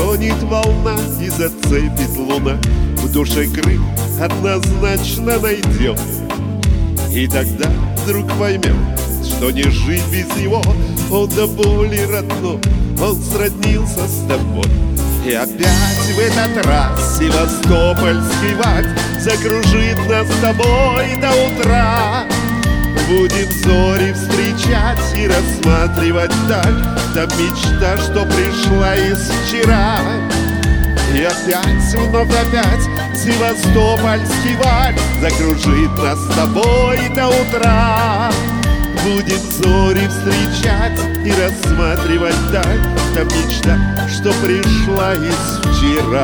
Тронет волна и зацепит луна, в душе Крым однозначно найдет. И тогда вдруг поймет, что не жить без него. Он до боли родной, он сроднился с тобой. И опять в этот раз севастопольский вальс закружит нас с тобой до утра. Будем зори встречать и рассматривать вдаль, та мечта, что пришла из вчера. И опять, вновь опять севастопольский вальс закружит нас с тобой до утра. Будем зори встречать и рассматривать вдаль, та мечта, что пришла из вчера.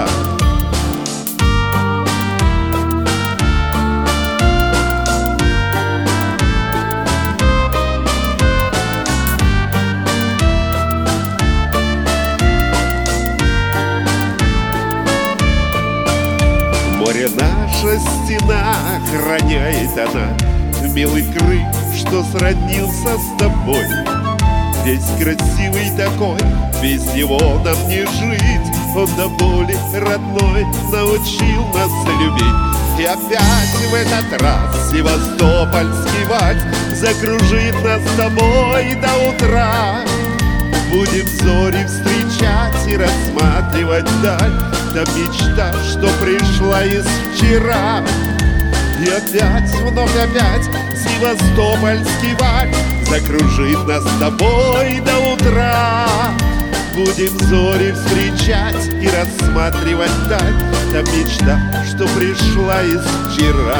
Море наша стена, охраняет она милый Крым, что сроднился с тобой. Весь красивый такой, без него нам не жить. Он до боли родной научил нас любить. И опять в этот раз севастопольский вальс закружит нас с тобой до утра. Будем зори встречать и рассматривать вдаль, та мечта, что пришла из вчера. И опять, вновь опять севастопольский вальс закружит нас с тобой до утра. Будем зори встречать и рассматривать вдаль, та мечта, что пришла из вчера.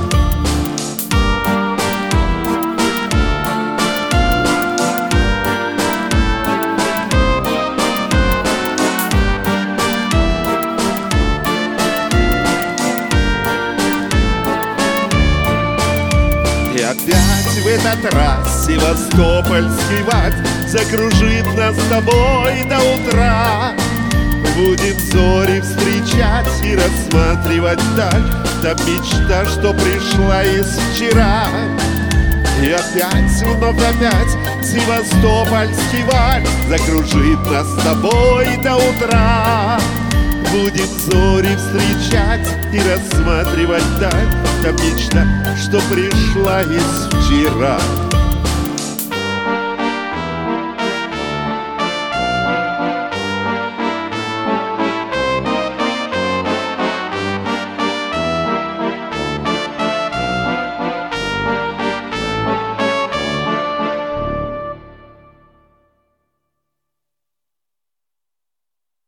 И опять в этот раз севастопольский вальс закружит нас с тобой до утра. Будем зори встречать и рассматривать вдаль, та мечта, что пришла из вчера. И опять, вновь опять севастопольский вальс закружит нас с тобой до утра. Будем зори встречать и рассматривать вдаль, та мечта, что пришла из вчера.